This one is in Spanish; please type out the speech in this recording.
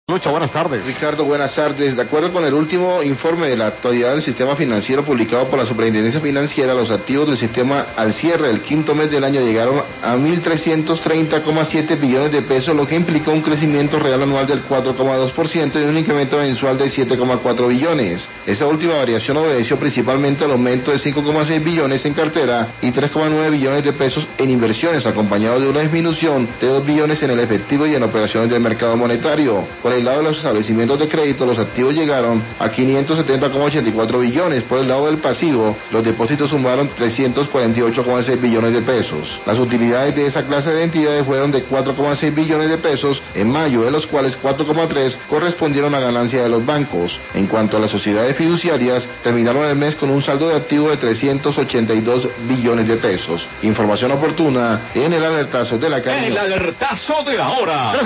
Lucho, buenas tardes. Ricardo, buenas tardes. De acuerdo con el último informe de la actualidad del sistema financiero publicado por la Superintendencia Financiera, los activos del sistema al cierre del quinto mes del año llegaron a 1.330,7 billones de pesos, lo que implicó un crecimiento real anual del 4,2% y un incremento mensual de 7,4 billones. Esa última variación obedeció principalmente al aumento de 5,6 billones en cartera y 3,9 billones de pesos en inversiones, acompañado de una disminución de 2 billones en el efectivo y en operaciones del mercado monetario. Por el lado de los establecimientos de crédito, los activos llegaron a 570,84 billones. Por el lado del pasivo, los depósitos sumaron 348,6 billones de pesos. Las utilidades de esa clase de entidades fueron de 4,6 billones de pesos en mayo, de los cuales 4,3 correspondieron a ganancia de los bancos. En cuanto a las sociedades fiduciarias, terminaron el mes con un saldo de activos de 382 billones de pesos. Información oportuna en el alertazo de la calle. El alertazo de la hora.